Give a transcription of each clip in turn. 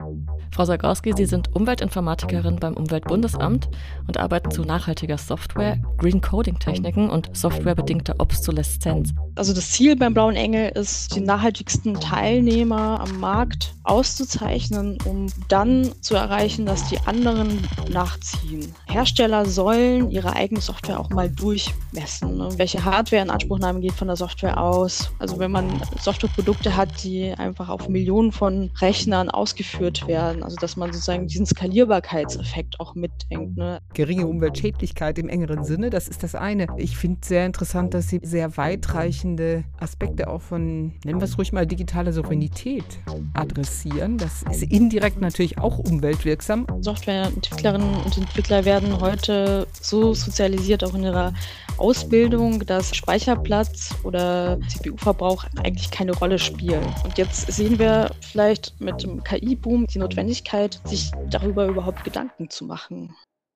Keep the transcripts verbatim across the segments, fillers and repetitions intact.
Frau Zagorski, Sie sind Umweltinformatikerin beim Umweltbundesamt und arbeiten zu nachhaltiger Software, Green Coding-Techniken und softwarebedingter Obsoleszenz. Also das Ziel beim Blauen Engel ist, die nachhaltigsten Teilnehmer am Markt auszuzeichnen, um dann zu erreichen, dass die anderen nachziehen. Hersteller sollen ihre eigene Software auch mal durchmessen. Ne? Welche Hardware-Inanspruchnahme geht von der Software aus? Also wenn man Softwareprodukte hat, die einfach auf Millionen von Rechnern ausgeführt werden, also dass man sozusagen diesen Skalierbarkeitseffekt auch mitdenkt. Ne? Geringe Umweltschädlichkeit im engeren Sinne, das ist das eine. Ich finde sehr interessant, dass Sie sehr weitreichende Aspekte auch von, nennen wir es ruhig mal, digitaler Souveränität adressieren. Das ist indirekt natürlich auch umweltwirksam. Softwareentwicklerinnen und Entwickler werden heute so sozialisiert, auch in ihrer Ausbildung, dass Speicherplatz oder C P U-Verbrauch eigentlich keine Rolle spielen. Und jetzt sehen wir vielleicht mit dem K I-Boom die Notwendigkeit, sich darüber überhaupt Gedanken zu machen.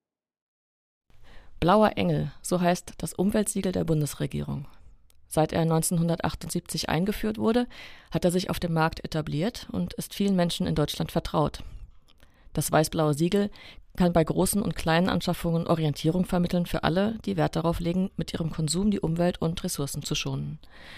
Blauer Engel, so heißt das Umweltsiegel der Bundesregierung. Seit er neunzehnhundertachtundsiebzig eingeführt wurde, hat er sich auf dem Markt etabliert und ist vielen Menschen in Deutschland vertraut. Das weiß-blaue Siegel kann bei großen und kleinen Anschaffungen Orientierung vermitteln für alle, die Wert darauf legen, mit ihrem Konsum die Umwelt und Ressourcen zu schonen.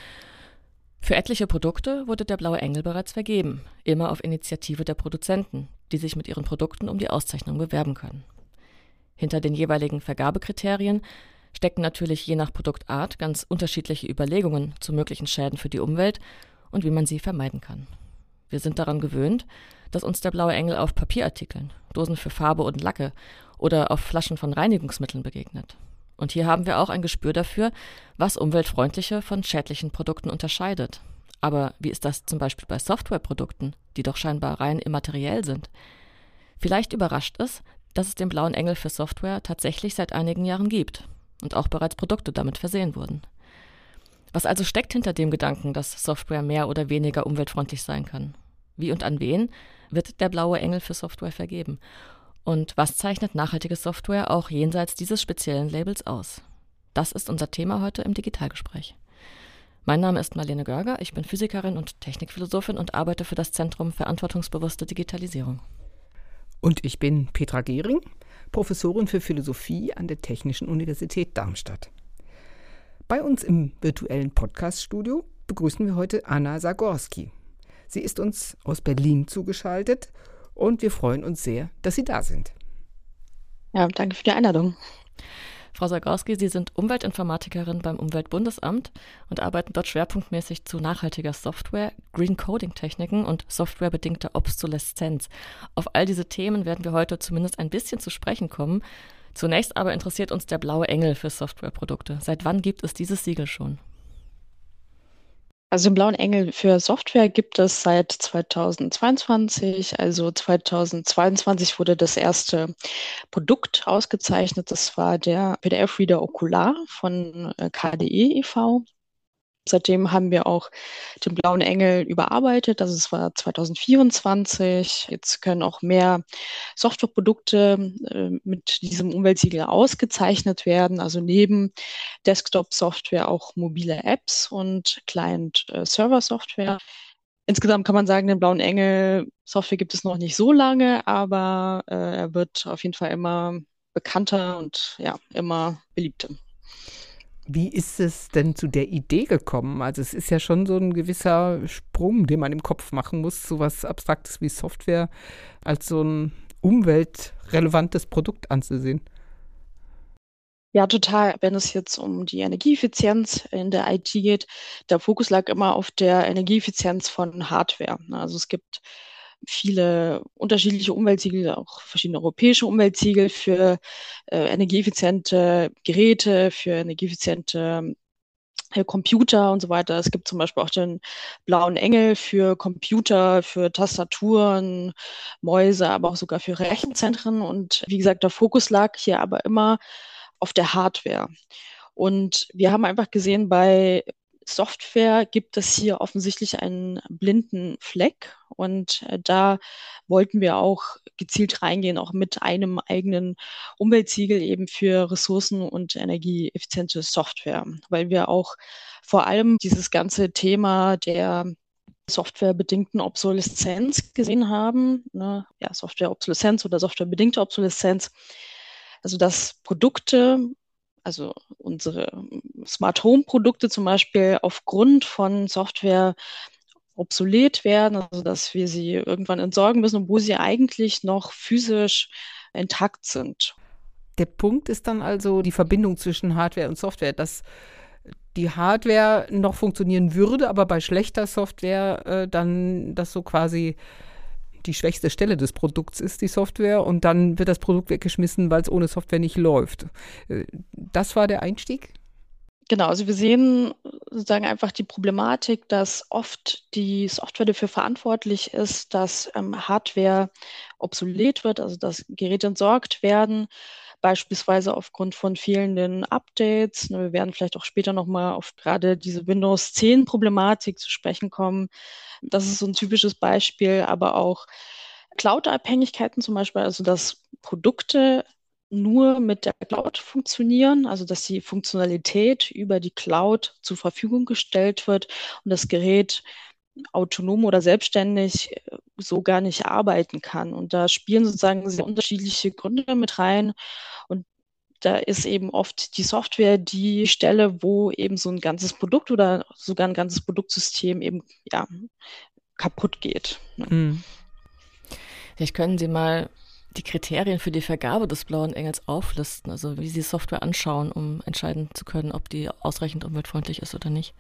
Für etliche Produkte wurde der Blaue Engel bereits vergeben, immer auf Initiative der Produzenten, die sich mit ihren Produkten um die Auszeichnung bewerben können. Hinter den jeweiligen Vergabekriterien stecken natürlich je nach Produktart ganz unterschiedliche Überlegungen zu möglichen Schäden für die Umwelt und wie man sie vermeiden kann. Wir sind daran gewöhnt, dass uns der Blaue Engel auf Papierartikeln, Dosen für Farbe und Lacke oder auf Flaschen von Reinigungsmitteln begegnet. Und hier haben wir auch ein Gespür dafür, was umweltfreundliche von schädlichen Produkten unterscheidet. Aber wie ist das zum Beispiel bei Softwareprodukten, die doch scheinbar rein immateriell sind? Vielleicht überrascht es, dass es den Blauen Engel für Software tatsächlich seit einigen Jahren gibt und auch bereits Produkte damit versehen wurden. Was also steckt hinter dem Gedanken, dass Software mehr oder weniger umweltfreundlich sein kann? Wie und an wen wird der Blaue Engel für Software vergeben? Und was zeichnet nachhaltige Software auch jenseits dieses speziellen Labels aus? Das ist unser Thema heute im Digitalgespräch. Mein Name ist Marlene Görger, ich bin Physikerin und Technikphilosophin und arbeite für das Zentrum Verantwortungsbewusste Digitalisierung. Und ich bin Petra Gehring, Professorin für Philosophie an der Technischen Universität Darmstadt. Bei uns im virtuellen Podcast-Studio begrüßen wir heute Anna Zagorski. Sie ist uns aus Berlin zugeschaltet und wir freuen uns sehr, dass Sie da sind. Ja, danke für die Einladung. Frau Zagorski, Sie sind Umweltinformatikerin beim Umweltbundesamt und arbeiten dort schwerpunktmäßig zu nachhaltiger Software, Green Coding-Techniken und softwarebedingter Obsoleszenz. Auf all diese Themen werden wir heute zumindest ein bisschen zu sprechen kommen. Zunächst aber interessiert uns der Blaue Engel für Softwareprodukte. Seit wann gibt es dieses Siegel schon? Also den Blauen Engel für Software gibt es seit zweitausendzweiundzwanzig. Also zweitausendzweiundzwanzig wurde das erste Produkt ausgezeichnet. Das war der P D F-Reader Okular von K D E e V. Seitdem haben wir auch den Blauen Engel überarbeitet. Also es war zweitausendvierundzwanzig. Jetzt können auch mehr Softwareprodukte äh, mit diesem Umweltsiegel ausgezeichnet werden. Also neben Desktop-Software auch mobile Apps und Client-Server-Software. Insgesamt kann man sagen, den Blauen Engel Software gibt es noch nicht so lange, aber äh, er wird auf jeden Fall immer bekannter und ja, immer beliebter. Wie ist es denn zu der Idee gekommen? Also es ist ja schon so ein gewisser Sprung, den man im Kopf machen muss, so was Abstraktes wie Software als so ein umweltrelevantes Produkt anzusehen. Ja, total. Wenn es jetzt um die Energieeffizienz in der I T geht, der Fokus lag immer auf der Energieeffizienz von Hardware. Also es gibt viele unterschiedliche Umweltsiegel, auch verschiedene europäische Umweltsiegel für äh, energieeffiziente Geräte, für energieeffiziente äh, Computer und so weiter. Es gibt zum Beispiel auch den Blauen Engel für Computer, für Tastaturen, Mäuse, aber auch sogar für Rechenzentren. Und wie gesagt, der Fokus lag hier aber immer auf der Hardware. Und wir haben einfach gesehen, bei Software gibt es hier offensichtlich einen blinden Fleck und äh, da wollten wir auch gezielt reingehen, auch mit einem eigenen Umweltsiegel eben für ressourcen- und energieeffiziente Software, weil wir auch vor allem dieses ganze Thema der softwarebedingten Obsoleszenz gesehen haben, ne? Ja, Softwareobsoleszenz oder softwarebedingte Obsoleszenz. Also dass Produkte, also unsere Smart Home Produkte zum Beispiel aufgrund von Software obsolet werden, also dass wir sie irgendwann entsorgen müssen, obwohl sie eigentlich noch physisch intakt sind. Der Punkt ist dann also die Verbindung zwischen Hardware und Software, dass die Hardware noch funktionieren würde, aber bei schlechter Software äh, dann das so quasi die schwächste Stelle des Produkts ist, die Software, und dann wird das Produkt weggeschmissen, weil es ohne Software nicht läuft. Äh, das war der Einstieg? Genau, also wir sehen sozusagen einfach die Problematik, dass oft die Software dafür verantwortlich ist, dass ähm, Hardware obsolet wird, also dass Geräte entsorgt werden, beispielsweise aufgrund von fehlenden Updates. Wir werden vielleicht auch später nochmal auf gerade diese Windows zehn Problematik zu sprechen kommen. Das ist so ein typisches Beispiel, aber auch Cloud-Abhängigkeiten zum Beispiel, also dass Produkte nur mit der Cloud funktionieren, also dass die Funktionalität über die Cloud zur Verfügung gestellt wird und das Gerät autonom oder selbstständig so gar nicht arbeiten kann. Und da spielen sozusagen sehr unterschiedliche Gründe mit rein. Und da ist eben oft die Software die Stelle, wo eben so ein ganzes Produkt oder sogar ein ganzes Produktsystem eben ja, kaputt geht. Ne? Hm. Vielleicht können Sie mal die Kriterien für die Vergabe des Blauen Engels auflisten, also wie Sie Software anschauen, um entscheiden zu können, ob die ausreichend umweltfreundlich ist oder nicht.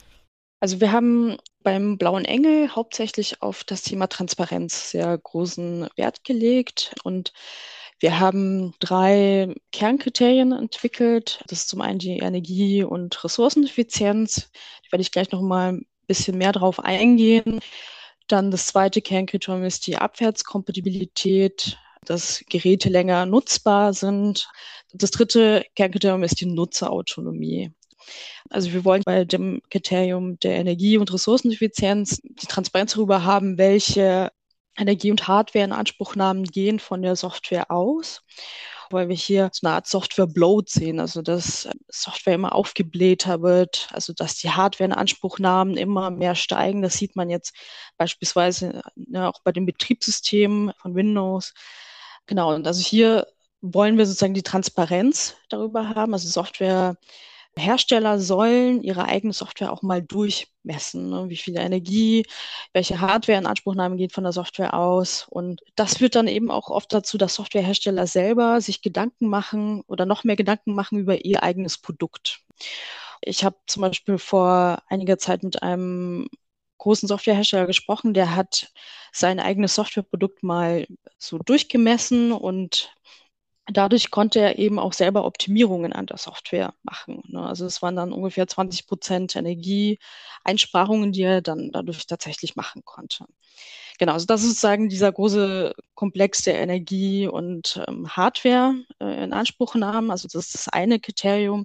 Also wir haben beim Blauen Engel hauptsächlich auf das Thema Transparenz sehr großen Wert gelegt und wir haben drei Kernkriterien entwickelt. Das ist zum einen die Energie- und Ressourceneffizienz. Da werde ich gleich noch mal ein bisschen mehr drauf eingehen. Dann das zweite Kernkriterium ist die Abwärtskompatibilität, dass Geräte länger nutzbar sind. Das dritte Kernkriterium ist die Nutzerautonomie. Also wir wollen bei dem Kriterium der Energie- und Ressourceneffizienz die Transparenz darüber haben, welche Energie- und Hardware-Inanspruchnahmen gehen von der Software aus, weil wir hier so eine Art Software-Bloat sehen, also dass Software immer aufgeblähter wird, also dass die Hardware-Inanspruchnahmen immer mehr steigen. Das sieht man jetzt beispielsweise ne, auch bei den Betriebssystemen von Windows. Genau, und also hier wollen wir sozusagen die Transparenz darüber haben, also Software Hersteller sollen ihre eigene Software auch mal durchmessen, ne? Wie viel Energie, welche Hardware-Inanspruchnahme geht von der Software aus. Und das führt dann eben auch oft dazu, dass Softwarehersteller selber sich Gedanken machen oder noch mehr Gedanken machen über ihr eigenes Produkt. Ich habe zum Beispiel vor einiger Zeit mit einem großen Softwarehersteller gesprochen, der hat sein eigenes Softwareprodukt mal so durchgemessen und dadurch konnte er eben auch selber Optimierungen an der Software machen. Ne? Also es waren dann ungefähr zwanzig Prozent Energieeinsparungen, die er dann dadurch tatsächlich machen konnte. Genau, also das ist sozusagen dieser große Komplex der Energie- und ähm, Hardware äh, in Anspruchnahme. Also das ist das eine Kriterium.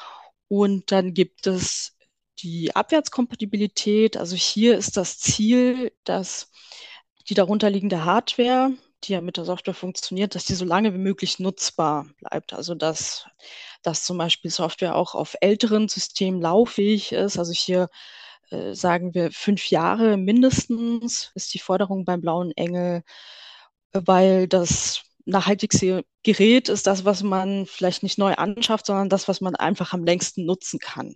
Und dann gibt es die Abwärtskompatibilität. Also hier ist das Ziel, dass die darunterliegende Hardware, die ja mit der Software funktioniert, dass die so lange wie möglich nutzbar bleibt. Also dass, dass zum Beispiel Software auch auf älteren Systemen lauffähig ist. Also hier äh, sagen wir fünf Jahre mindestens ist die Forderung beim Blauen Engel, weil das nachhaltigste Gerät ist das, was man vielleicht nicht neu anschafft, sondern das, was man einfach am längsten nutzen kann.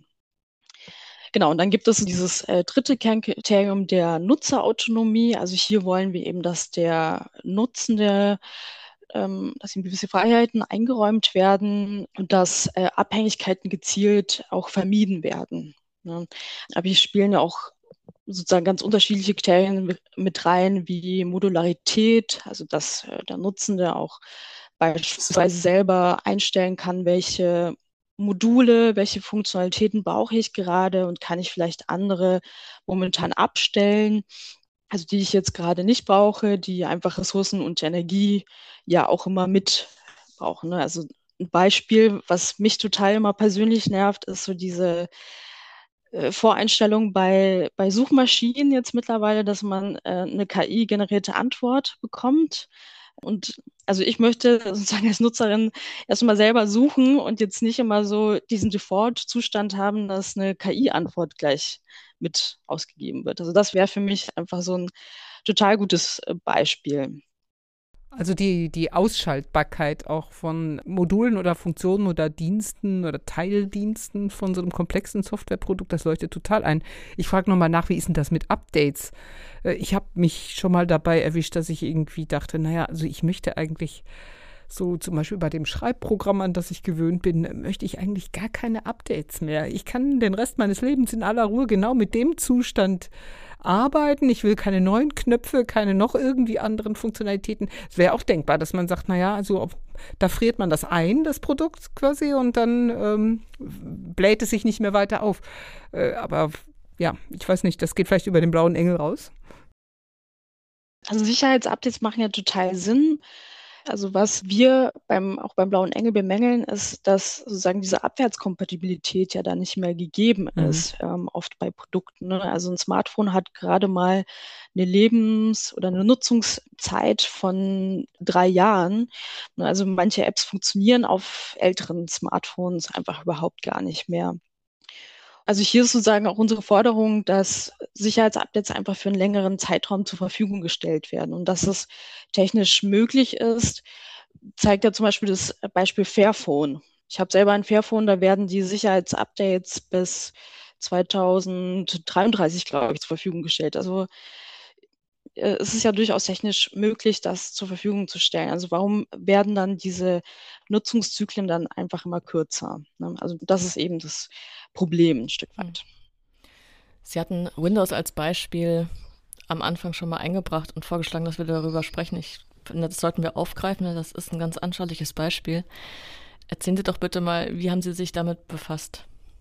Genau, und dann gibt es dieses äh, dritte Kernkriterium der Nutzerautonomie. Also hier wollen wir eben, dass der Nutzende, ähm, dass ihm gewisse Freiheiten eingeräumt werden und dass äh, Abhängigkeiten gezielt auch vermieden werden. Ne? Aber hier spielen ja auch sozusagen ganz unterschiedliche Kriterien mit rein, wie Modularität, also dass äh, der Nutzende auch beispielsweise selber einstellen kann, welche Module, welche Funktionalitäten brauche ich gerade und kann ich vielleicht andere momentan abstellen, also die ich jetzt gerade nicht brauche, die einfach Ressourcen und Energie ja auch immer mit brauchen. Ne? Also ein Beispiel, was mich total immer persönlich nervt, ist so diese äh, Voreinstellung bei, bei Suchmaschinen jetzt mittlerweile, dass man äh, eine K I-generierte Antwort bekommt. Und also ich möchte sozusagen als Nutzerin erstmal selber suchen und jetzt nicht immer so diesen Default-Zustand haben, dass eine K I-Antwort gleich mit ausgegeben wird. Also das wäre für mich einfach so ein total gutes äh, Beispiel. Also die, die Ausschaltbarkeit auch von Modulen oder Funktionen oder Diensten oder Teildiensten von so einem komplexen Softwareprodukt, das leuchtet total ein. Ich frage nochmal nach, wie ist denn das mit Updates? Äh, Ich habe mich schon mal dabei erwischt, dass ich irgendwie dachte, naja, also ich möchte eigentlich so zum Beispiel bei dem Schreibprogramm, an das ich gewöhnt bin, möchte ich eigentlich gar keine Updates mehr. Ich kann den Rest meines Lebens in aller Ruhe genau mit dem Zustand arbeiten. Ich will keine neuen Knöpfe, keine noch irgendwie anderen Funktionalitäten. Es wäre auch denkbar, dass man sagt, naja, also ob, da friert man das ein, das Produkt quasi, und dann ähm, bläht es sich nicht mehr weiter auf. Äh, aber ja, ich weiß nicht, das geht vielleicht über den blauen Engel raus. Also Sicherheitsupdates machen ja total Sinn. Also was wir beim, auch beim Blauen Engel bemängeln, ist, dass sozusagen diese Abwärtskompatibilität ja da nicht mehr gegeben Mhm. ist, ähm, oft bei Produkten. Ne? Also ein Smartphone hat gerade mal eine Lebens- oder eine Nutzungszeit von drei Jahren. Ne? Also manche Apps funktionieren auf älteren Smartphones einfach überhaupt gar nicht mehr. Also hier ist sozusagen auch unsere Forderung, dass Sicherheitsupdates einfach für einen längeren Zeitraum zur Verfügung gestellt werden. Und dass es technisch möglich ist, zeigt ja zum Beispiel das Beispiel Fairphone. Ich habe selber ein Fairphone, da werden die Sicherheitsupdates bis zweitausenddreiunddreißig, glaube ich, zur Verfügung gestellt. Also äh, es ist ja durchaus technisch möglich, das zur Verfügung zu stellen. Also warum werden dann diese Nutzungszyklen dann einfach immer kürzer? Ne? Also das ist eben das Problem ein Stück weit. Sie hatten Windows als Beispiel am Anfang schon mal eingebracht und vorgeschlagen, dass wir darüber sprechen. Ich finde, das sollten wir aufgreifen, das ist ein ganz anschauliches Beispiel. Erzählen Sie doch bitte mal, wie haben Sie sich damit befasst?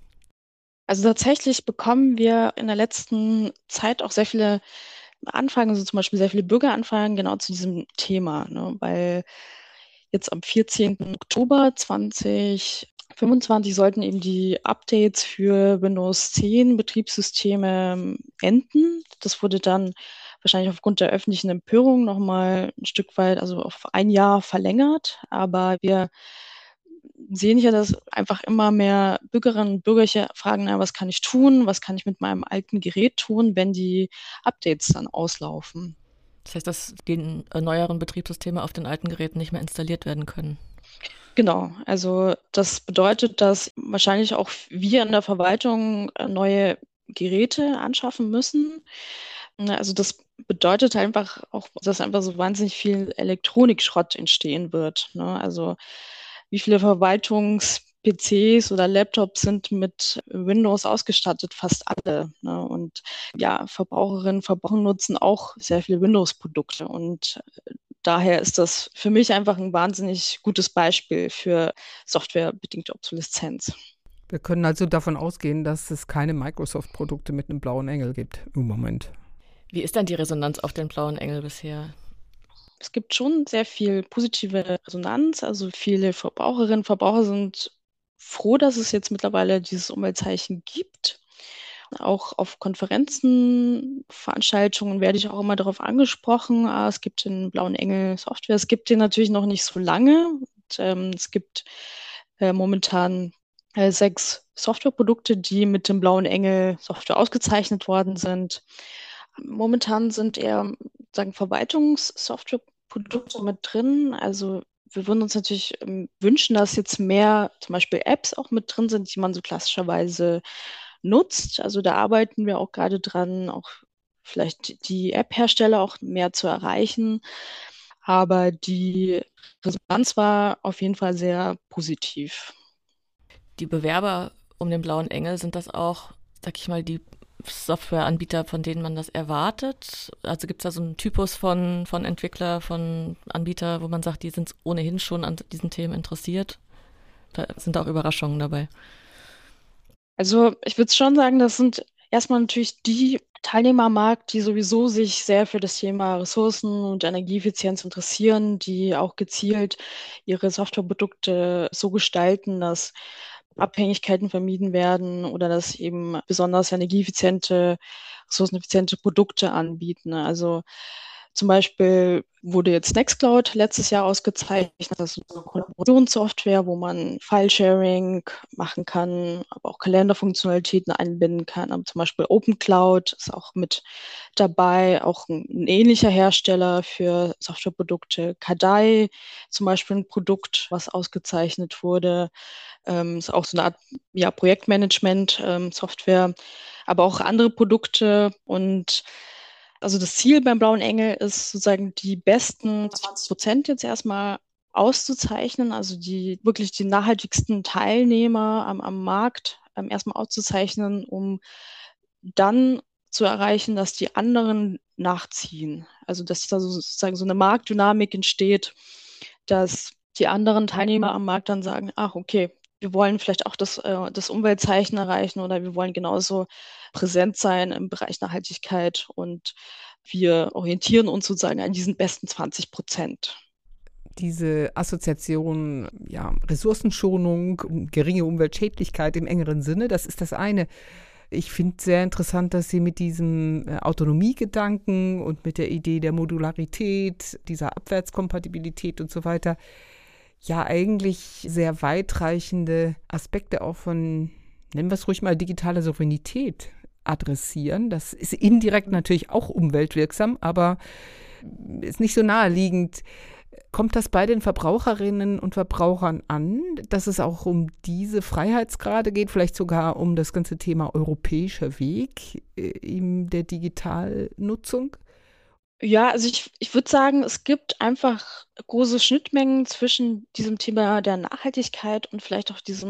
Also tatsächlich bekommen wir in der letzten Zeit auch sehr viele Anfragen, also zum Beispiel sehr viele Bürgeranfragen genau zu diesem Thema, ne? Weil jetzt am vierzehnten Oktober zweitausendfünfundzwanzig sollten eben die Updates für Windows zehn Betriebssysteme enden. Das wurde dann wahrscheinlich aufgrund der öffentlichen Empörung nochmal ein Stück weit, also auf ein Jahr verlängert. Aber wir sehen hier, dass einfach immer mehr Bürgerinnen und Bürger hier fragen, na, was kann ich tun? Was kann ich mit meinem alten Gerät tun, wenn die Updates dann auslaufen? Das heißt, dass die neueren Betriebssysteme auf den alten Geräten nicht mehr installiert werden können. Genau, also das bedeutet, dass wahrscheinlich auch wir in der Verwaltung äh, neue Geräte anschaffen müssen. Na, Also das bedeutet einfach auch, dass einfach so wahnsinnig viel Elektronikschrott entstehen wird. Ne? Also wie viele Verwaltungs-P Cs oder Laptops sind mit Windows ausgestattet? Fast alle. Ne? Und ja, Verbraucherinnen und Verbraucher nutzen auch sehr viele Windows-Produkte. Und daher ist das für mich einfach ein wahnsinnig gutes Beispiel für softwarebedingte Obsoleszenz. Wir können also davon ausgehen, dass es keine Microsoft-Produkte mit einem blauen Engel gibt im Moment. Wie ist denn die Resonanz auf den blauen Engel bisher? Es gibt schon sehr viel positive Resonanz. Also viele Verbraucherinnen und Verbraucher sind froh, dass es jetzt mittlerweile dieses Umweltzeichen gibt. Auch auf Konferenzen, Veranstaltungen werde ich auch immer darauf angesprochen. Ah, es gibt den Blauen Engel Software. Es gibt den natürlich noch nicht so lange. Und, ähm, es gibt äh, momentan äh, sechs Softwareprodukte, die mit dem Blauen Engel Software ausgezeichnet worden sind. Momentan sind eher sagen Verwaltungssoftwareprodukte mit drin. Also wir würden uns natürlich ähm, wünschen, dass jetzt mehr zum Beispiel Apps auch mit drin sind, die man so klassischerweise nutzt. Also da arbeiten wir auch gerade dran, auch vielleicht die App-Hersteller auch mehr zu erreichen. Aber die Resonanz war auf jeden Fall sehr positiv. Die Bewerber um den blauen Engel, sind das auch, sag ich mal, die Softwareanbieter, von denen man das erwartet? Also gibt es da so einen Typus von, von Entwickler, von Anbieter, wo man sagt, die sind ohnehin schon an diesen Themen interessiert? Da sind auch Überraschungen dabei. Also ich würde schon sagen, das sind erstmal natürlich die Teilnehmer am Markt, die sowieso sich sehr für das Thema Ressourcen und Energieeffizienz interessieren, die auch gezielt ihre Softwareprodukte so gestalten, dass Abhängigkeiten vermieden werden oder dass eben besonders energieeffiziente, ressourceneffiziente Produkte anbieten. Also Zum Beispiel wurde jetzt Nextcloud letztes Jahr ausgezeichnet. Das ist eine Kollaborationssoftware, wo man File-Sharing machen kann, aber auch Kalenderfunktionalitäten einbinden kann. Aber zum Beispiel OpenCloud ist auch mit dabei, auch ein, ein ähnlicher Hersteller für Softwareprodukte. Kadai zum Beispiel ein Produkt, was ausgezeichnet wurde. Ähm, ist auch so eine Art ja, Projektmanagement-Software, aber auch andere Produkte. Und also das Ziel beim Blauen Engel ist sozusagen die besten zwanzig Prozent jetzt erstmal auszuzeichnen, also die wirklich die nachhaltigsten Teilnehmer am, am Markt ähm, erstmal auszuzeichnen, um dann zu erreichen, dass die anderen nachziehen. Also dass da so- sozusagen so eine Marktdynamik entsteht, dass die anderen Teilnehmer am Markt dann sagen, ach okay, wir wollen vielleicht auch das, äh, das Umweltzeichen erreichen oder wir wollen genauso präsent sein im Bereich Nachhaltigkeit und wir orientieren uns sozusagen an diesen besten zwanzig Prozent. Diese Assoziation, ja, Ressourcenschonung, geringe Umweltschädlichkeit im engeren Sinne, das ist das eine. Ich finde sehr interessant, dass Sie mit diesem äh, Autonomiegedanken und mit der Idee der Modularität, dieser Abwärtskompatibilität und so weiter, ja eigentlich sehr weitreichende Aspekte auch von, nennen wir es ruhig mal, digitaler Souveränität adressieren. Das ist indirekt natürlich auch umweltwirksam, aber ist nicht so naheliegend. Kommt das bei den Verbraucherinnen und Verbrauchern an, dass es auch um diese Freiheitsgrade geht, vielleicht sogar um das ganze Thema europäischer Weg in der Digitalnutzung? Ja, also ich, ich würde sagen, es gibt einfach große Schnittmengen zwischen diesem Thema der Nachhaltigkeit und vielleicht auch diesem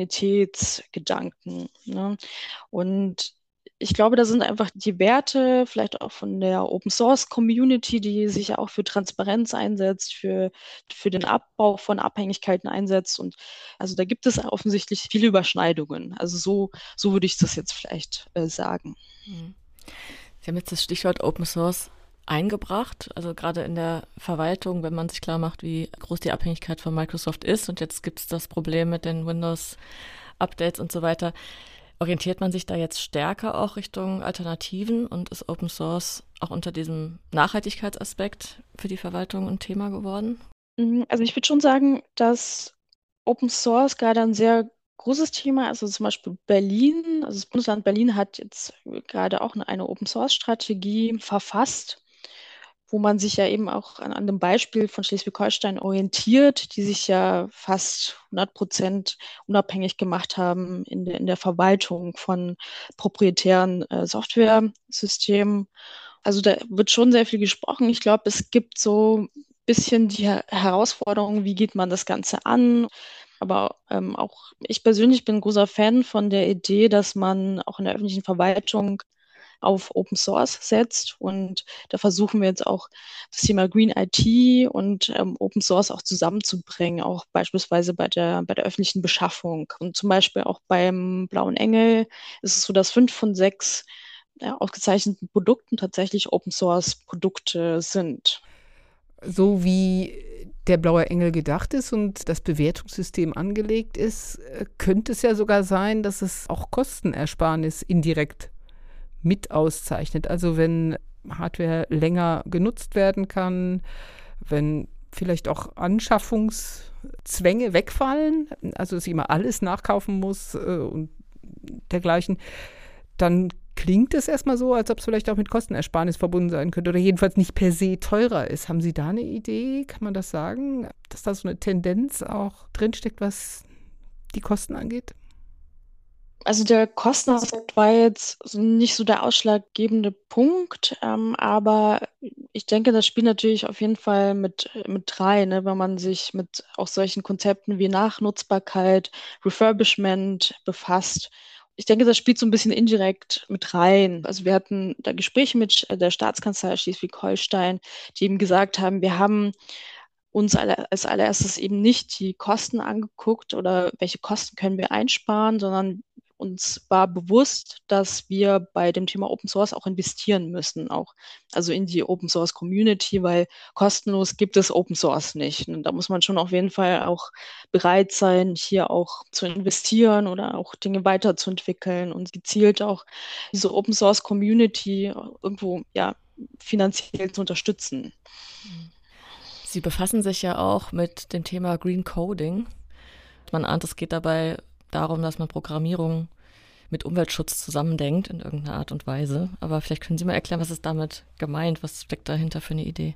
Souveränitätsgedanken, ne? Und ich glaube, da sind einfach die Werte, vielleicht auch von der Open Source Community, die sich ja auch für Transparenz einsetzt, für, für den Abbau von Abhängigkeiten einsetzt. Und also da gibt es offensichtlich viele Überschneidungen. Also so, so würde ich das jetzt vielleicht äh, sagen. Mhm. Sie haben jetzt das Stichwort Open Source eingebracht, also gerade in der Verwaltung, wenn man sich klar macht, wie groß die Abhängigkeit von Microsoft ist und jetzt gibt es das Problem mit den Windows-Updates und so weiter. Orientiert man sich da jetzt stärker auch Richtung Alternativen und ist Open Source auch unter diesem Nachhaltigkeitsaspekt für die Verwaltung ein Thema geworden? Also ich würde schon sagen, dass Open Source gerade ein sehr großes Thema ist. Also zum Beispiel Berlin, also das Bundesland Berlin hat jetzt gerade auch eine, eine Open Source Strategie verfasst, wo man sich ja eben auch an, an dem Beispiel von Schleswig-Holstein orientiert, die sich ja fast hundert Prozent unabhängig gemacht haben in der, in der Verwaltung von proprietären äh, Softwaresystemen. Also da wird schon sehr viel gesprochen. Ich glaube, es gibt so ein bisschen die Her- Herausforderung, wie geht man das Ganze an? Aber ähm, auch ich persönlich bin ein großer Fan von der Idee, dass man auch in der öffentlichen Verwaltung auf Open Source setzt. Und da versuchen wir jetzt auch das Thema Green I T und ähm, Open Source auch zusammenzubringen, auch beispielsweise bei der, bei der öffentlichen Beschaffung. Und zum Beispiel auch beim Blauen Engel ist es so, dass fünf von sechs ja, ausgezeichneten Produkten tatsächlich Open Source Produkte sind. So wie der Blaue Engel gedacht ist und das Bewertungssystem angelegt ist, könnte es ja sogar sein, dass es auch Kostenersparnis indirekt mit auszeichnet. Also wenn Hardware länger genutzt werden kann, wenn vielleicht auch Anschaffungszwänge wegfallen, also dass ich immer alles nachkaufen muss äh, und dergleichen, dann klingt es erstmal so, als ob es vielleicht auch mit Kostenersparnis verbunden sein könnte oder jedenfalls nicht per se teurer ist. Haben Sie da eine Idee? Kann man das sagen? Dass da so eine Tendenz auch drinsteckt, was die Kosten angeht? Also der Kostenaspekt war jetzt so nicht so der ausschlaggebende Punkt, ähm, aber ich denke, das spielt natürlich auf jeden Fall mit, mit rein, ne, wenn man sich mit auch solchen Konzepten wie Nachnutzbarkeit, Refurbishment befasst. Ich denke, das spielt so ein bisschen indirekt mit rein. Also wir hatten da Gespräche mit der Staatskanzlei Schleswig-Holstein, die eben gesagt haben, wir haben uns alle, als allererstes eben nicht die Kosten angeguckt oder welche Kosten können wir einsparen, sondern uns war bewusst, dass wir bei dem Thema Open Source auch investieren müssen, auch also in die Open Source Community, weil kostenlos gibt es Open Source nicht. Und da muss man schon auf jeden Fall auch bereit sein, hier auch zu investieren oder auch Dinge weiterzuentwickeln und gezielt auch diese Open Source Community irgendwo ja finanziell zu unterstützen. Sie befassen sich ja auch mit dem Thema Green Coding. Man ahnt, es geht dabei darum, dass man Programmierung mit Umweltschutz zusammendenkt in irgendeiner Art und Weise. Aber vielleicht können Sie mal erklären, was ist damit gemeint? Was steckt dahinter für eine Idee?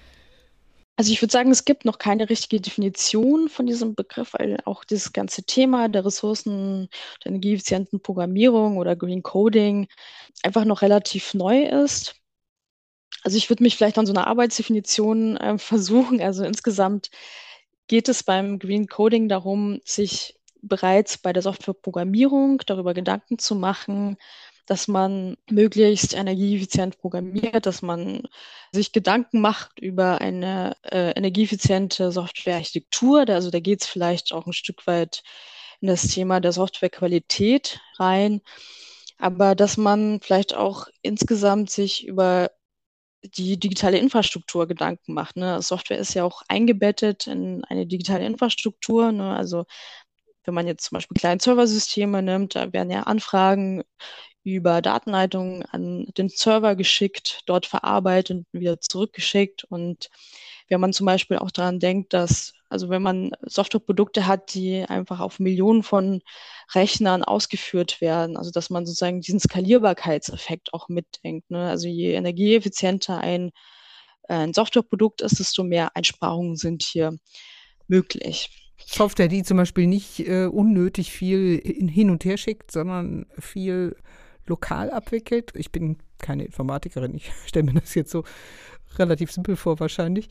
Also ich würde sagen, es gibt noch keine richtige Definition von diesem Begriff, weil auch dieses ganze Thema der ressourcen- der energieeffizienten Programmierung oder Green Coding einfach noch relativ neu ist. Also ich würde mich vielleicht an so einer Arbeitsdefinition äh, versuchen. Also insgesamt geht es beim Green Coding darum, sich bereits bei der Softwareprogrammierung darüber Gedanken zu machen, dass man möglichst energieeffizient programmiert, dass man sich Gedanken macht über eine äh, energieeffiziente Softwarearchitektur. Da- Also da geht es vielleicht auch ein Stück weit in das Thema der Softwarequalität rein, aber dass man vielleicht auch insgesamt sich über die digitale Infrastruktur Gedanken macht. Ne? Software ist ja auch eingebettet in eine digitale Infrastruktur. Ne? Also wenn man jetzt zum Beispiel Client-Server-Systeme nimmt, da werden ja Anfragen über Datenleitungen an den Server geschickt, dort verarbeitet und wieder zurückgeschickt. Und wenn man zum Beispiel auch daran denkt, dass, also wenn man Softwareprodukte hat, die einfach auf Millionen von Rechnern ausgeführt werden, also dass man sozusagen diesen Skalierbarkeitseffekt auch mitdenkt. Ne? Also je energieeffizienter ein, ein Softwareprodukt ist, desto mehr Einsparungen sind hier möglich. Software, die zum Beispiel nicht äh, unnötig viel in, hin und her schickt, sondern viel lokal abwickelt. Ich bin keine Informatikerin, ich stelle mir das jetzt so relativ simpel vor wahrscheinlich.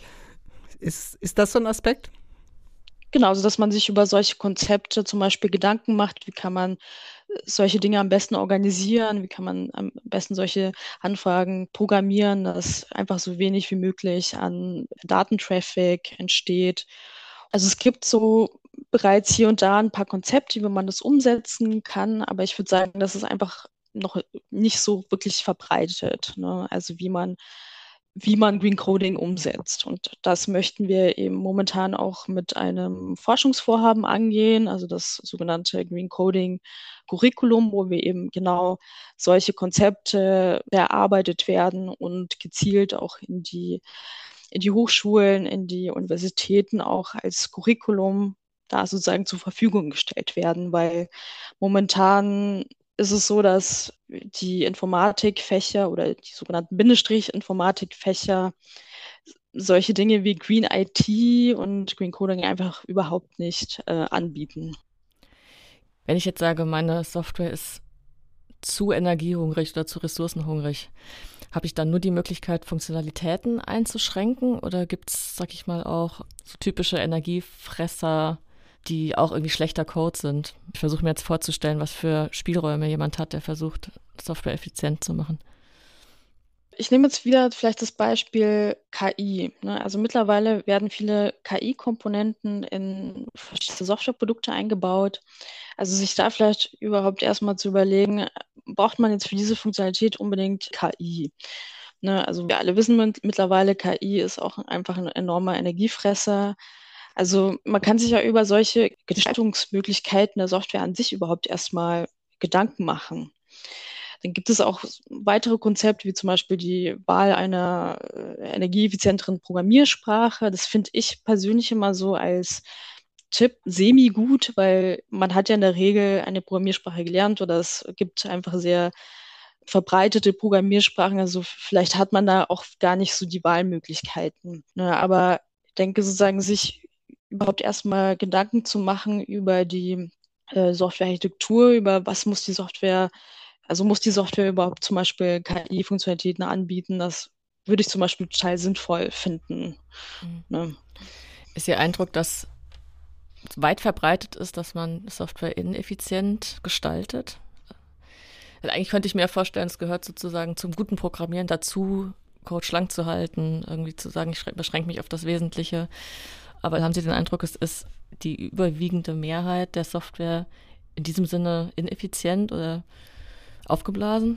Ist, ist das so ein Aspekt? Genau, also dass man sich über solche Konzepte zum Beispiel Gedanken macht, wie kann man solche Dinge am besten organisieren, wie kann man am besten solche Anfragen programmieren, dass einfach so wenig wie möglich an Datentraffic entsteht. Also es gibt so bereits hier und da ein paar Konzepte, wie man das umsetzen kann, aber ich würde sagen, das ist einfach noch nicht so wirklich verbreitet, ne? Also wie man wie man Green Coding umsetzt. Und das möchten wir eben momentan auch mit einem Forschungsvorhaben angehen, also das sogenannte Green Coding Curriculum, wo wir eben genau solche Konzepte erarbeitet werden und gezielt auch in die, in die Hochschulen, in die Universitäten auch als Curriculum da sozusagen zur Verfügung gestellt werden, weil momentan ist es so, dass die Informatikfächer oder die sogenannten Bindestrich-Informatikfächer solche Dinge wie Green I T und Green Coding einfach überhaupt nicht äh, anbieten. Wenn ich jetzt sage, meine Software ist zu energiehungrig oder zu ressourcenhungrig, habe ich dann nur die Möglichkeit, Funktionalitäten einzuschränken oder gibt es, sag ich mal, auch so typische Energiefresser, die auch irgendwie schlechter Code sind? Ich versuche mir jetzt vorzustellen, was für Spielräume jemand hat, der versucht, Software effizient zu machen. Ich nehme jetzt wieder vielleicht das Beispiel K I. Ne? Also mittlerweile werden viele K I-Komponenten in verschiedene Softwareprodukte eingebaut. Also sich da vielleicht überhaupt erstmal zu überlegen, braucht man jetzt für diese Funktionalität unbedingt K I? Ne? Also wir alle wissen mittlerweile, K I ist auch einfach ein enormer Energiefresser. Also man kann sich ja über solche Gestaltungsmöglichkeiten der Software an sich überhaupt erstmal Gedanken machen. Dann gibt es auch weitere Konzepte, wie zum Beispiel die Wahl einer äh, energieeffizienteren Programmiersprache. Das finde ich persönlich immer so als Tipp semi-gut, weil man hat ja in der Regel eine Programmiersprache gelernt oder es gibt einfach sehr verbreitete Programmiersprachen. Also vielleicht hat man da auch gar nicht so die Wahlmöglichkeiten. Ne? Aber ich denke sozusagen, sich überhaupt erstmal Gedanken zu machen über die äh, Softwarearchitektur, über was muss die Software, also muss die Software überhaupt zum Beispiel K I-Funktionalitäten anbieten, das würde ich zum Beispiel total sinnvoll finden. Mhm. Ne? Ist Ihr Eindruck, dass weit verbreitet ist, dass man Software ineffizient gestaltet? Also eigentlich könnte ich mir vorstellen, es gehört sozusagen zum guten Programmieren dazu, Code schlank zu halten, irgendwie zu sagen, ich beschränke mich auf das Wesentliche. Aber haben Sie den Eindruck, es ist die überwiegende Mehrheit der Software in diesem Sinne ineffizient oder aufgeblasen?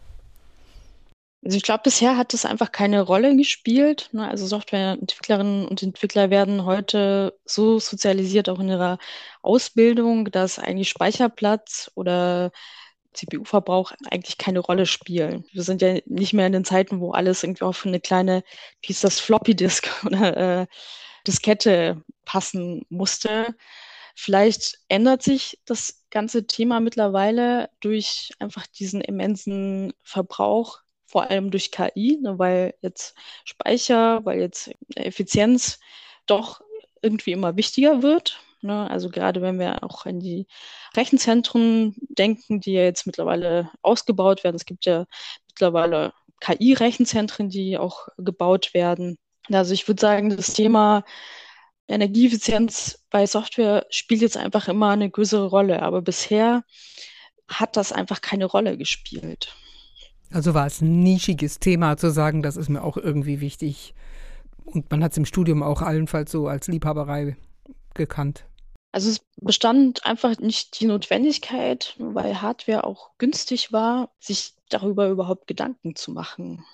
Also ich glaube, bisher hat das einfach keine Rolle gespielt. Ne? Also Softwareentwicklerinnen und Entwickler werden heute so sozialisiert, auch in ihrer Ausbildung, dass eigentlich Speicherplatz oder C P U-Verbrauch eigentlich keine Rolle spielen. Wir sind ja nicht mehr in den Zeiten, wo alles irgendwie auf eine kleine, wie hieß das, Floppy-Disk oder äh, Diskette passen musste. Vielleicht ändert sich das ganze Thema mittlerweile durch einfach diesen immensen Verbrauch, vor allem durch K I, ne, weil jetzt Speicher, weil jetzt Effizienz doch irgendwie immer wichtiger wird. Ne? Also gerade wenn wir auch in die Rechenzentren denken, die ja jetzt mittlerweile ausgebaut werden. Es gibt ja mittlerweile K I-Rechenzentren, die auch gebaut werden. Also ich würde sagen, das Thema Energieeffizienz bei Software spielt jetzt einfach immer eine größere Rolle. Aber bisher hat das einfach keine Rolle gespielt. Also war es ein nischiges Thema zu sagen, das ist mir auch irgendwie wichtig. Und man hat es im Studium auch allenfalls so als Liebhaberei gekannt. Also es bestand einfach nicht die Notwendigkeit, weil Hardware auch günstig war, sich darüber überhaupt Gedanken zu machen.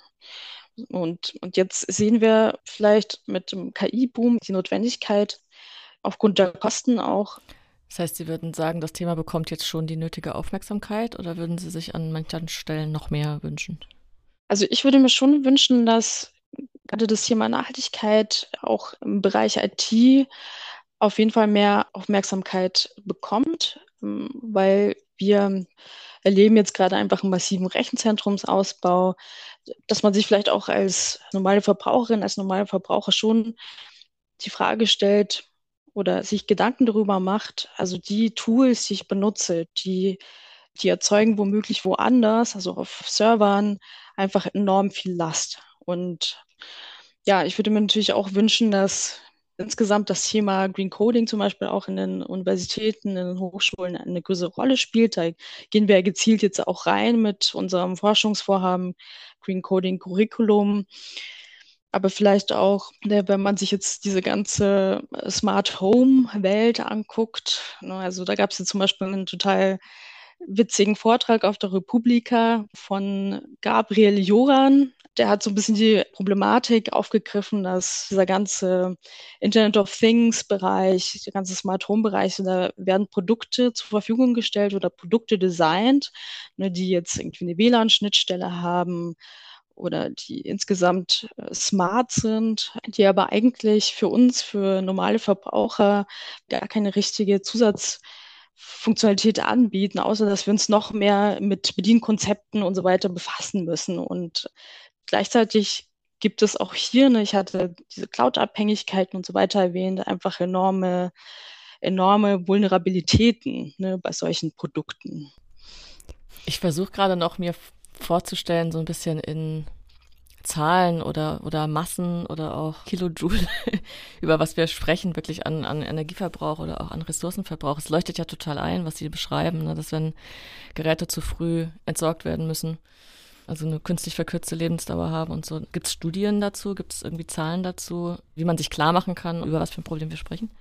Und, und jetzt sehen wir vielleicht mit dem K I-Boom die Notwendigkeit, aufgrund der Kosten auch. Das heißt, Sie würden sagen, das Thema bekommt jetzt schon die nötige Aufmerksamkeit oder würden Sie sich an manchen Stellen noch mehr wünschen? Also ich würde mir schon wünschen, dass gerade das Thema Nachhaltigkeit auch im Bereich I T auf jeden Fall mehr Aufmerksamkeit bekommt, weil wir erleben jetzt gerade einfach einen massiven Rechenzentrumsausbau, dass man sich vielleicht auch als normale Verbraucherin, als normale Verbraucher schon die Frage stellt oder sich Gedanken darüber macht, also die Tools, die ich benutze, die, die erzeugen womöglich woanders, also auf Servern, einfach enorm viel Last. Und ja, ich würde mir natürlich auch wünschen, dass insgesamt das Thema Green Coding zum Beispiel auch in den Universitäten, in den Hochschulen eine größere Rolle spielt. Da gehen wir ja gezielt jetzt auch rein mit unserem Forschungsvorhaben Green Coding Curriculum. Aber vielleicht auch, wenn man sich jetzt diese ganze Smart Home Welt anguckt, ne, also da gab es jetzt zum Beispiel einen total witzigen Vortrag auf der Republika von Gabriel Joran. Der hat so ein bisschen die Problematik aufgegriffen, dass dieser ganze Internet of Things Bereich, der ganze Smart Home Bereich, da werden Produkte zur Verfügung gestellt oder Produkte designt, ne, die jetzt irgendwie eine W L A N-Schnittstelle haben oder die insgesamt äh, smart sind, die aber eigentlich für uns, für normale Verbraucher, gar keine richtige Zusatzfunktionalität anbieten, außer dass wir uns noch mehr mit Bedienkonzepten und so weiter befassen müssen. Und gleichzeitig gibt es auch hier, ne, ich hatte diese Cloud-Abhängigkeiten und so weiter erwähnt, einfach enorme, enorme Vulnerabilitäten, ne, bei solchen Produkten. Ich versuche gerade noch mir vorzustellen, so ein bisschen in Zahlen oder, oder Massen oder auch Kilojoule, über was wir sprechen, wirklich an, an Energieverbrauch oder auch an Ressourcenverbrauch. Es leuchtet ja total ein, was Sie beschreiben, ne, dass wenn Geräte zu früh entsorgt werden müssen, also eine künstlich verkürzte Lebensdauer haben und so. Gibt es Studien dazu? Gibt es irgendwie Zahlen dazu, wie man sich klar machen kann, über was für ein Problem wir sprechen?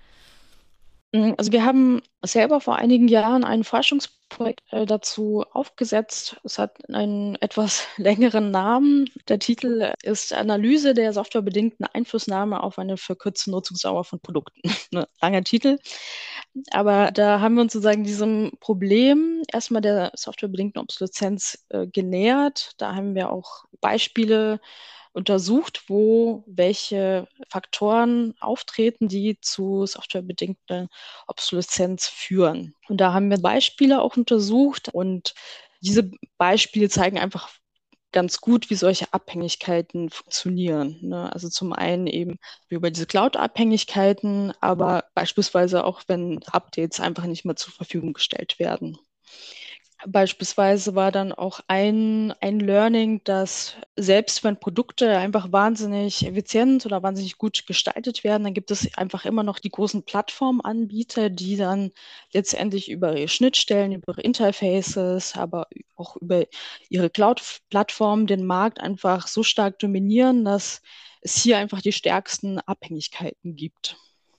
Also wir haben selber vor einigen Jahren ein Forschungsprojekt äh, dazu aufgesetzt. Es hat einen etwas längeren Namen. Der Titel ist Analyse der softwarebedingten Einflussnahme auf eine verkürzte Nutzungsdauer von Produkten. Ein langer Titel. Aber da haben wir uns sozusagen diesem Problem erstmal der softwarebedingten Obsoleszenz äh, genähert. Da haben wir auch Beispiele untersucht, wo welche Faktoren auftreten, die zu softwarebedingter Obsoleszenz führen. Und da haben wir Beispiele auch untersucht und diese Beispiele zeigen einfach ganz gut, wie solche Abhängigkeiten funktionieren. Ne? Also zum einen eben über diese Cloud-Abhängigkeiten, aber beispielsweise auch, wenn Updates einfach nicht mehr zur Verfügung gestellt werden. Beispielsweise war dann auch ein, ein Learning, dass selbst wenn Produkte einfach wahnsinnig effizient oder wahnsinnig gut gestaltet werden, dann gibt es einfach immer noch die großen Plattformanbieter, die dann letztendlich über ihre Schnittstellen, über ihre Interfaces, aber auch über ihre Cloud-Plattformen den Markt einfach so stark dominieren, dass es hier einfach die stärksten Abhängigkeiten gibt.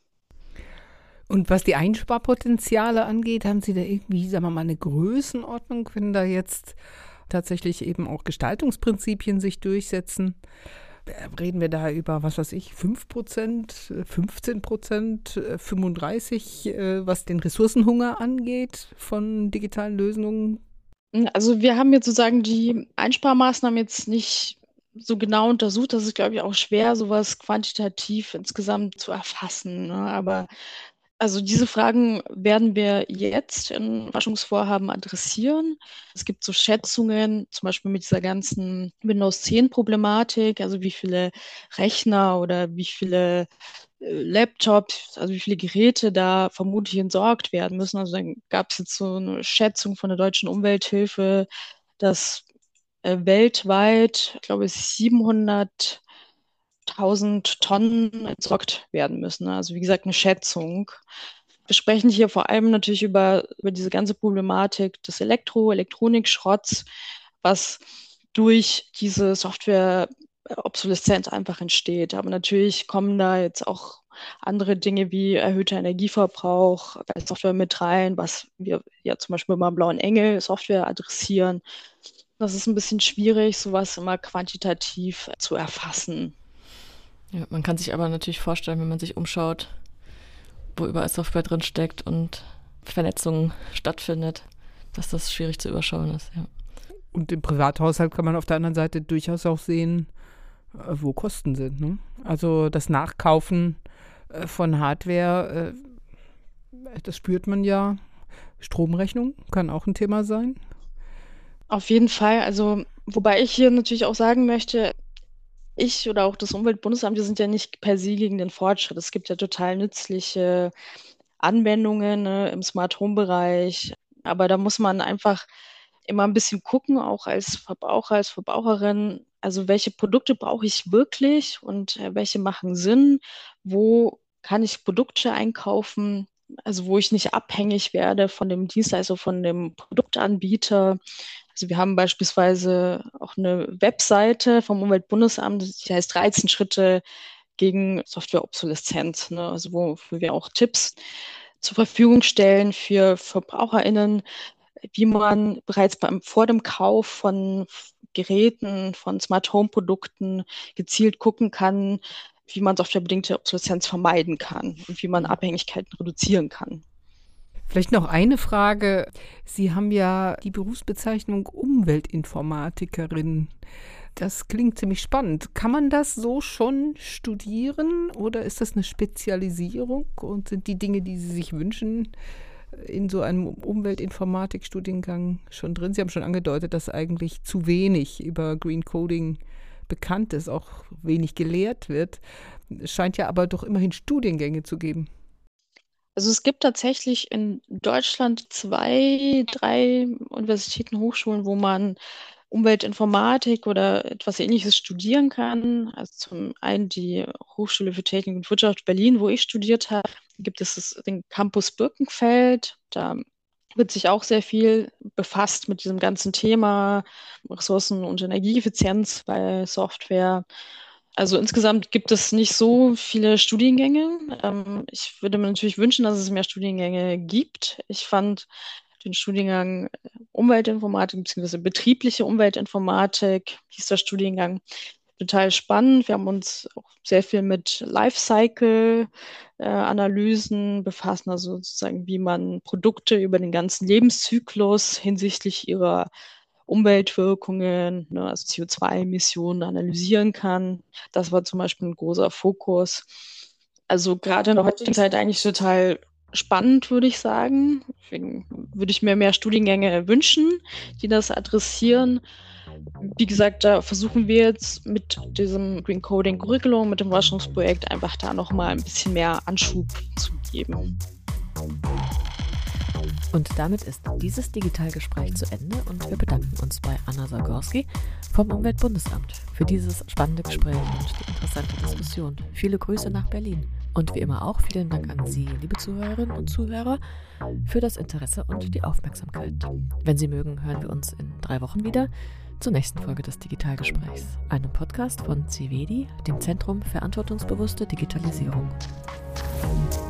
Und was die Einsparpotenziale angeht, haben Sie da irgendwie, sagen wir mal, eine Größenordnung, wenn da jetzt tatsächlich eben auch Gestaltungsprinzipien sich durchsetzen? Reden wir da über, was weiß ich, fünf Prozent, fünfzehn Prozent, fünfunddreißig Prozent, was den Ressourcenhunger angeht von digitalen Lösungen? Also wir haben jetzt sozusagen die Einsparmaßnahmen jetzt nicht so genau untersucht. Das ist, glaube ich, auch schwer, sowas quantitativ insgesamt zu erfassen. Ne? Aber also diese Fragen werden wir jetzt in Forschungsvorhaben adressieren. Es gibt so Schätzungen, zum Beispiel mit dieser ganzen Windows zehn Problematik, also wie viele Rechner oder wie viele äh, Laptops, also wie viele Geräte da vermutlich entsorgt werden müssen. Also dann gab es jetzt so eine Schätzung von der Deutschen Umwelthilfe, dass äh, weltweit, ich glaube, siebenhunderttausend Tonnen entsorgt werden müssen. Also wie gesagt, eine Schätzung. Wir sprechen hier vor allem natürlich über, über diese ganze Problematik des Elektro-, Elektronikschrotts, was durch diese Software-Obsoleszenz einfach entsteht. Aber natürlich kommen da jetzt auch andere Dinge wie erhöhter Energieverbrauch bei Software mit rein, was wir ja zum Beispiel beim Blauen Engel Software adressieren. Das ist ein bisschen schwierig, sowas immer quantitativ zu erfassen. Ja, man kann sich aber natürlich vorstellen, wenn man sich umschaut, wo überall Software drin steckt und Vernetzung stattfindet, dass das schwierig zu überschauen ist. Ja. Und im Privathaushalt kann man auf der anderen Seite durchaus auch sehen, wo Kosten sind. Ne? Also das Nachkaufen von Hardware, das spürt man ja. Stromrechnung kann auch ein Thema sein. Auf jeden Fall. Also, wobei ich hier natürlich auch sagen möchte, ich oder auch das Umweltbundesamt, wir sind ja nicht per se gegen den Fortschritt. Es gibt ja total nützliche Anwendungen, ne, im Smart Home Bereich. Aber da muss man einfach immer ein bisschen gucken, auch als Verbraucher, als Verbraucherin. Also welche Produkte brauche ich wirklich und äh, welche machen Sinn? Wo kann ich Produkte einkaufen? Also wo ich nicht abhängig werde von dem Dienstleister, von dem Produktanbieter. Also wir haben beispielsweise auch eine Webseite vom Umweltbundesamt, die heißt dreizehn Schritte gegen Softwareobsoleszenz, ne? Also wo, wo wir auch Tipps zur Verfügung stellen für VerbraucherInnen, wie man bereits beim, vor dem Kauf von Geräten, von Smart Home Produkten gezielt gucken kann, wie man softwarebedingte Obsoleszenz vermeiden kann und wie man Abhängigkeiten reduzieren kann. Vielleicht noch eine Frage. Sie haben ja die Berufsbezeichnung Umweltinformatikerin. Das klingt ziemlich spannend. Kann man das so schon studieren oder ist das eine Spezialisierung und sind die Dinge, die Sie sich wünschen, in so einem Umweltinformatikstudiengang schon drin? Sie haben schon angedeutet, dass eigentlich zu wenig über Green Coding bekannt ist, auch wenig gelehrt wird. Es scheint ja aber doch immerhin Studiengänge zu geben. Also es gibt tatsächlich in Deutschland zwei, drei Universitäten, Hochschulen, wo man Umweltinformatik oder etwas Ähnliches studieren kann. Also zum einen die Hochschule für Technik und Wirtschaft Berlin, wo ich studiert habe, gibt es den Campus Birkenfeld. Da wird sich auch sehr viel befasst mit diesem ganzen Thema Ressourcen- und Energieeffizienz bei Software. Also insgesamt gibt es nicht so viele Studiengänge. Ähm, ich würde mir natürlich wünschen, dass es mehr Studiengänge gibt. Ich fand den Studiengang Umweltinformatik bzw. betriebliche Umweltinformatik, hieß der Studiengang, total spannend. Wir haben uns auch sehr viel mit Lifecycle-Analysen befasst, also sozusagen, wie man Produkte über den ganzen Lebenszyklus hinsichtlich ihrer Umweltwirkungen, ne, also C O zwei Emissionen analysieren kann. Das war zum Beispiel ein großer Fokus. Also gerade in der heutigen Zeit eigentlich total spannend, würde ich sagen. Deswegen würde ich mir mehr Studiengänge wünschen, die das adressieren. Wie gesagt, da versuchen wir jetzt mit diesem Green Coding Curriculum, mit dem Forschungsprojekt einfach da nochmal ein bisschen mehr Anschub zu geben. Und damit ist dieses Digitalgespräch zu Ende und wir bedanken uns bei Anna Zagorski vom Umweltbundesamt für dieses spannende Gespräch und die interessante Diskussion. Viele Grüße nach Berlin. Und wie immer auch vielen Dank an Sie, liebe Zuhörerinnen und Zuhörer, für das Interesse und die Aufmerksamkeit. Wenn Sie mögen, hören wir uns in drei Wochen wieder zur nächsten Folge des Digitalgesprächs, einem Podcast von CIVEDI, dem Zentrum Verantwortungsbewusste Digitalisierung.